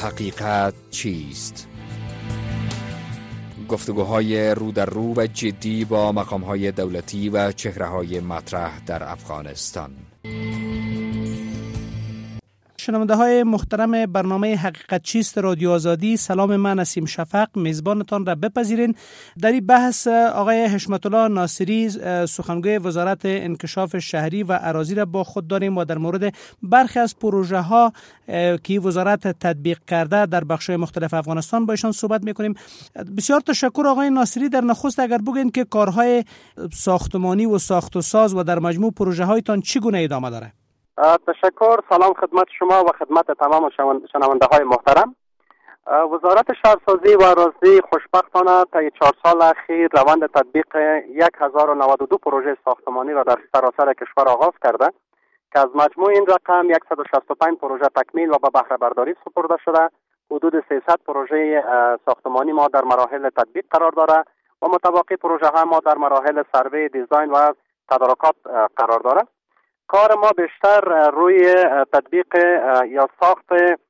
حقیقت چیست؟ گفتگوهای رو در رو و جدی با مقام‌های دولتی و چهره‌های مطرح در افغانستان. شنونده های محترم برنامه حقیقت چیست رادیو آزادی، سلام، من نسیم شفق میزبانتان را بپذیرین. در این بحث آقای حشمت الله ناصری سخنگوی وزارت انکشاف شهری و اراضی را با خود داریم و در مورد برخی از پروژه ها که وزارت تطبیق کرده در بخش مختلف افغانستان با ایشان صحبت میکنیم. بسیار تشکر آقای ناصری. در نخست اگر بگین که کارهای ساختمانی و ساخت و ساز و در مجموع پروژه هایتان چگونه ادامه داره؟ تشکر. سلام خدمت شما و خدمت تمام شنونده های محترم. وزارت شهرسازی و اراضی خوشبختانه طی 4 سال اخیر روند تطبیق 1092 پروژه ساختمانی را در سراسر کشور آغاز کرده که از مجموع این رقم 165 پروژه تکمیل و به بهره برداری سپرده شده. حدود 300 پروژه ساختمانی ما در مراحل تطبیق قرار داره و متبقی پروژه ها ما در مراحل سروی، دیزاین و تدارکات قرار داره. کار ما بیشتر روی تطبیق یا ساخت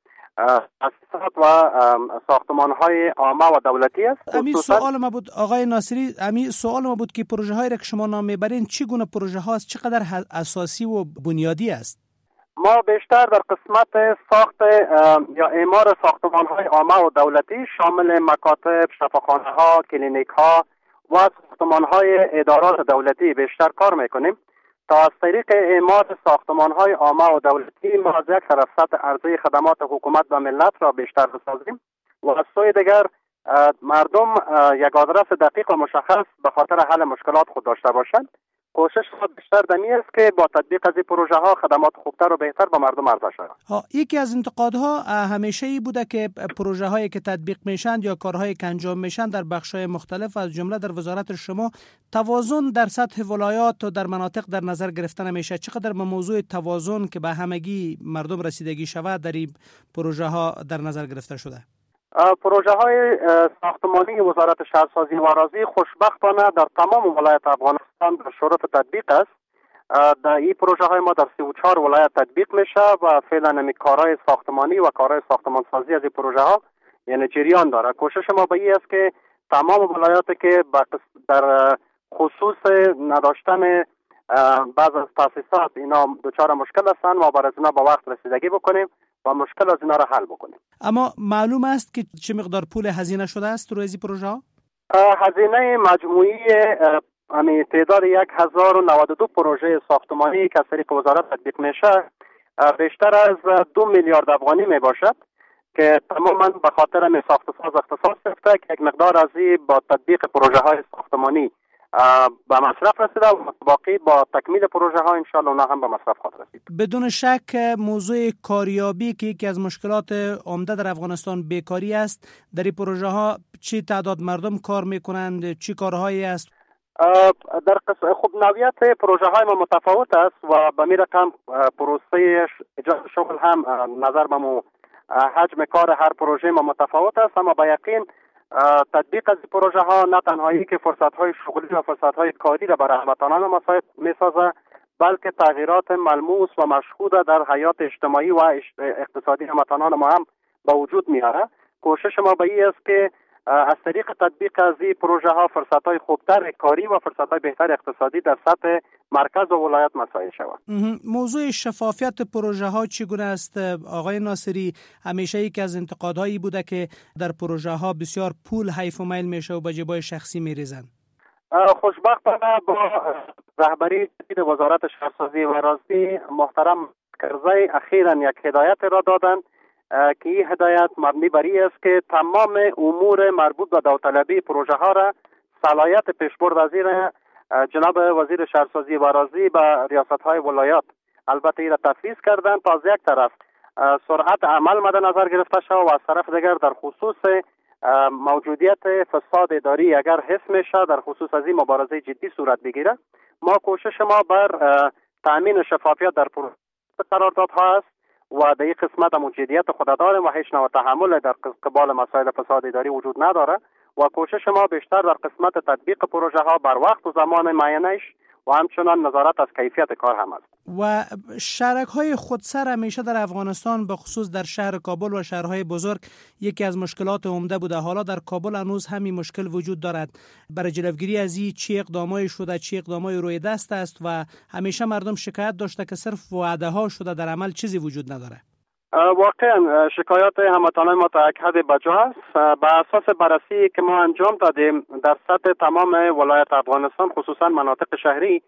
تاسیسات و ساختمان‌های عامه و دولتی است. امی سوال ما بود آقای ناصری، سوال ما بود که پروژه هایی را که شما نام میبرین چگونه پروژه هاست، چقدر اساسی و بنیادی است؟ ما بیشتر در قسمت ساخت یا اعمار ساختمان‌های عامه و دولتی شامل مکاتب، شفاخانه‌ها، کلینیک‌ها و ساختمان‌های ادارات دولتی بیشتر کار میکنیم. تا از طریق اعمار ساختمان‌های عامه و دولتی ما از یک طرف سطح عرضه خدمات حکومت و ملت را بیشتر بسازیم و از سوی دیگر مردم یک آدرس دقیق و مشخص به خاطر حل مشکلات خود داشته باشند. کوشش ما بیشتر دمی است که با تطبیق از این پروژه ها خدمات خوبتر و بهتر به مردم عرضه شود. یکی از انتقادها همیشه ای بوده که پروژه هایی که تطبیق میشن یا کارهایی که انجام میشن در بخش های مختلف از جمله در وزارت شما توازن در سطح ولایات و در مناطق در نظر گرفته نمیشه. چقدر به موضوع توازن که به همگی مردم رسیدگی شود در این پروژه ها در نظر گرفته شده؟ پروژه های ساختمانی وزارت شهرسازی و اراضی خوشبختانه در تمام ولایت افغانستان در شروع تطبیق است. در این پروژه های ما در 34 ولایت تطبیق میشه و فعلا کارهای ساختمانی و کارهای ساختمانسازی از این پروژه ها یعنی جریان داره. کوشش ما به این است که تمام ولایاتی که در خصوص نداشتن بعض از تاسیسات اینا دچار مشکل هستند ما برای اینا با وقت رسیدگی بکنیم و مشکل از اینا را حل بکنیم. اما معلوم است که چه مقدار پول هزینه شده است روی این پروژه ها؟ هزینه مجموعی تعداد 1092 پروژه ساختمانی که از طریق وزارت تطبیق میشه بیشتر از 2 میلیارد افغانی می باشد که تماما به خاطر ساخت و ساز اختصاص گرفته که یک مقدار از این با تطبیق پروژه های ساختمانی به مصرف رسیده و باقی با تکمیل پروژه ها انشاءالله اونا هم به مصرف خواهد رسید. بدون شک موضوع کاریابی که یکی از مشکلات عمده در افغانستان بیکاری است، در این پروژه ها چی تعداد مردم کار میکنند، چی کارهایی است؟ در خب نوعیت پروژه های ما متفاوت است و به می رقم پروسه ایجاد شغل هم نظر به حجم کار هر پروژه ما متفاوت است، اما با یقین تطبیق از پروژه ها نه تنهایی که فرصت های شغلی و فرصت های کاری را برای هموطنان می سازه بلکه تغییرات ملموس و مشهود در حیات اجتماعی و اقتصادی هموطنان ما هم به وجود میاره. کوشش ما به این است که از طریق تطبیق از این پروژه ها فرصت های خوبتر کاری و فرصت های بهتر اقتصادی در سطح مرکز و ولایت مساعد شود. موضوع شفافیت پروژه ها چگونه است آقای ناصری؟ همیشه یک از انتقادهایی بوده که در پروژه ها بسیار پول حیف و میل میشه و به جیبای شخصی میریزن. خوشبختانه با رهبری جدید وزارت شهرسازی و اراضی محترم کرزی اخیراً یک هدایت را دادند که این هدایت مبنی بر این است که تمام امور مربوط به داوطلبی پروژه ها را صلاحیت پیشبرد از این جناب وزیر شهرسازی و اراضی به ریاست های ولایات البته این را تفویض کردند تا از یک طرف سرعت عمل مد نظر گرفته شود و از طرف دیگر در خصوص موجودیت فساد اداری اگر حس میشه در خصوص از این مبارزه جدی صورت بگیره. ما کوشش ما بر تامین شفافیت در پروژه قراردادها است و در این قسمت هم جدیت خود داریم و هیچ نوع تحمل در قبال مسائل فساد اداری وجود نداره و کوشش ما بیشتر در قسمت تطبیق پروژه ها بر وقت و زمان معینش و همچنان نظارت از کیفیت کار هم است. و شهرک‌های خودسر همیشه در افغانستان به خصوص در شهر کابل و شهرهای بزرگ یکی از مشکلات عمده بوده. حالا در کابل هنوز همین مشکل وجود دارد. برای جلوگیری از این چی اقدامای شده، چی اقدامای روی دست است و همیشه مردم شکایت داشته که صرف وعده ها شده، در عمل چیزی وجود نداره. واقعا شکایات هموطنان ما تا یک حد بجا است. به اساس بررسی که ما انجام دادیم در سطح تمام ولایت افغانستان خصوصا مناطق شهری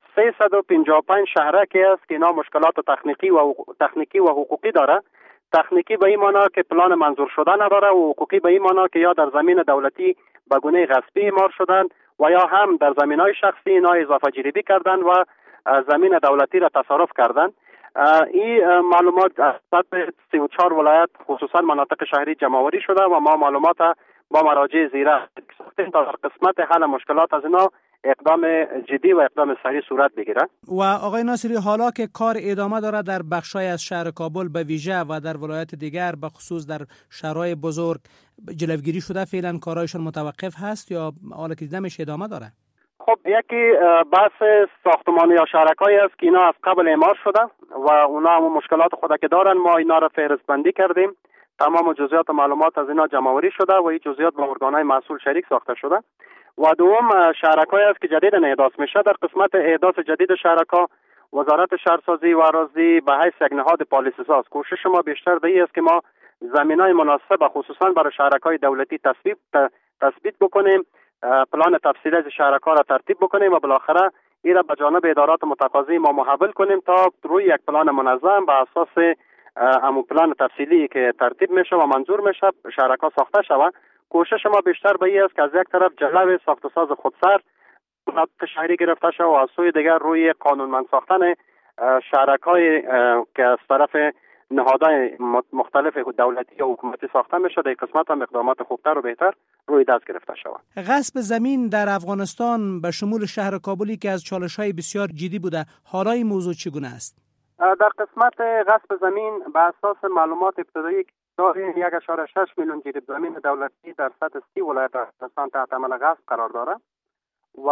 355 شهرکی است که اینا مشکلات تکنیکی و حقوقی داره. تکنیکی به این معنا که پلان منظور شده نداره و حقوقی به این معنا که یا در زمین دولتی به گونه غصبی اعمار شدن و یا هم در زمینهای شخصی اینا اضافه جریبی کردن و زمین دولتی را تصرف کردن. این معلومات از سطح 34 ولایت خصوصا مناطق شهری جمع‌آوری شده و ما معلومات با مراجع زیره تا در قسمت حل مشکلات از اینا اقدام جدی و اقدام سریع صورت بگیره. و آقای ناصری، حالا که کار ادامه داره در بخشای از شهر کابل به ویژه و در ولایت دیگر به خصوص در شهرهای بزرگ جلوگیری شده، فعلا کارایشان متوقف هست یا حالا که دیدمش ادامه داره؟ خب یکی بحث ساختمانی یا شهرکایی است که اینا از قبل اعمار شده و اونا هم مشکلات خود که دارن. ما اینا را فهرست بندی کردیم، تمام جزئیات و معلومات از اینا جمع‌آوری شده و این جزئیات با ارگان‌های مسئول شریک ساخته شده. و دوم شهرکایی است که جدیداً احداث میشه. در قسمت احداث جدید شهرکا وزارت شهرسازی و اراضی به حیث یک نهاد پالیسی ساز کوشش ما بیشتر به این است که ما زمینای مناسب خصوصا برای شهرکای دولتی تثبیت بکنیم، پلان تفصیلی از شهرکا را ترتیب بکنیم و بالاخره این را به جانب ادارات متقاضی ما محول کنیم تا روی یک پلان منظم به اساس همون پلان تفصیلی که ترتیب میشه و منظور میشه شهرکا ساخته شود. کوشش ما بیشتر به این است که از یک طرف جلب ساخت و ساز خودسر شهری گرفته شود و از سوی دیگر روی قانونمند ساختن شهرکای که از طرف نهادهای مختلف دولتی و حکومتی ساخته میشه. در قسمت هم اقدامات خوبتر و بهتر روی دست گرفته شود. غصب زمین در افغانستان به شمول شهر کابلی که از چالش‌های بسیار جدی بوده، حالا این موضوع چگونه است؟ در قسمت غصب زمین به اساس معلومات ابتدایی که داریم 1.6 میلیون جریب زمین دولتی در سطح 30 ولایت افغانستان تحت عمل غصب قرار داره و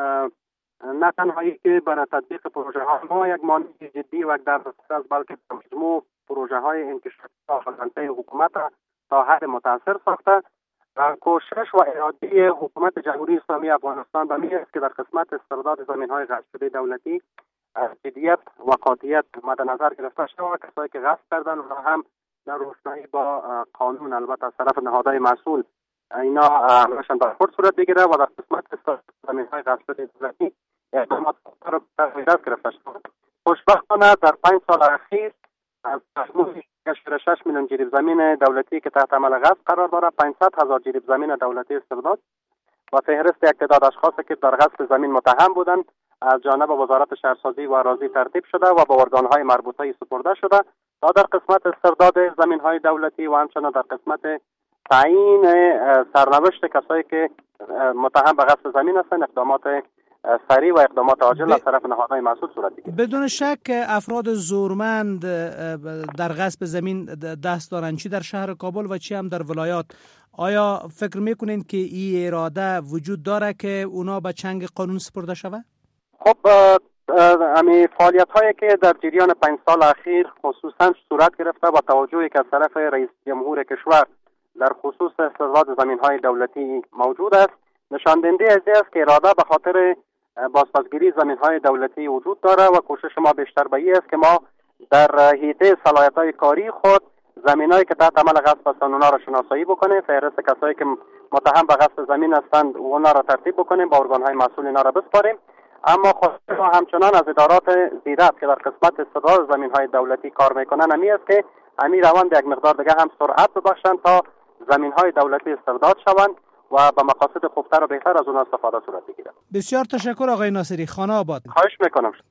نه تنهایی که برای تطبیق پروژه ها ما یک مانع جدی و یک دردسر است، بلکه مجموع پروژه های انکشافی حکومت تا حد متاثر ساخته. کوشش و اراده حکومت جمهوری اسلامی افغانستان به این است که در قسمت استرداد زمین های غصب شده دولتی جدیت و قاطعیت مد نظر گرفته شود. کسایی که غصب کردن و هم در روشنایی با قانون البته از طرف نهادهای مسئول اینا عملشان در خود صورت بگیره و در قسمت استرداد زمین های غصب شده دولتی اقدامات را به دست گرفته شود. خوشبختانه در 5 سال اخیر از مجموع 6 میلیون جریب زمین دولتی که تحت عمل غصب قرار داره 500,000 جریب زمین دولتی استرداد و فهرست یک تعداد اشخاصی که در غصب زمین متهم بودند از جانب وزارت شهرسازی و اراضی ترتیب شده و به ارگان‌های مربوطه سپرده شده تا در قسمت استرداد زمین‌های دولتی و همچنین در قسمت تعیین سرنوشت کسایی که متهم به غصب زمین هستند اقدامات سریع و اقدامات عاجل از طرف نهادهای مسئول صورت بگیرد. بدون شک افراد زورمند در غصب زمین دست دارند، چی در شهر کابل و چی هم در ولایات. آیا فکر میکنین که این اراده وجود داره که اونا به چنگ قانون سپرده شود؟ خب همین فعالیت هایی که در جریان 5 سال اخیر خصوصا صورت گرفته و توجهی که از طرف رئیس جمهور کشور در خصوص استرداد زمین های دولتی موجود است نشان دهنده از این است که اراده به خاطر بازپسگیری زمین های دولتی وجود داره و کوشش ما بیشتر به این است که ما در حیطه صلاحیت های کاری خود زمین هایی که تحت عمل غصب هستند اونا را شناسایی بکنیم، فهرست کسایی که متهم به غصب زمین هستند اونا را ترتیب بکنیم، با ارگان های مسئول اینا را بسپاریم. اما خود ما همچنان از ادارات زیرت که در قسمت استرداد زمین های دولتی کار میکنن همی است که همین روند یک مقدار دیگه هم سرعت ببخشند تا زمین های دولتی استرداد شوند و به مقاصد خوبتر و بهتر از اون استفاده صورت بگیرد. بسیار تشکر آقای ناصری. خانه آباد. خواهش میکنم.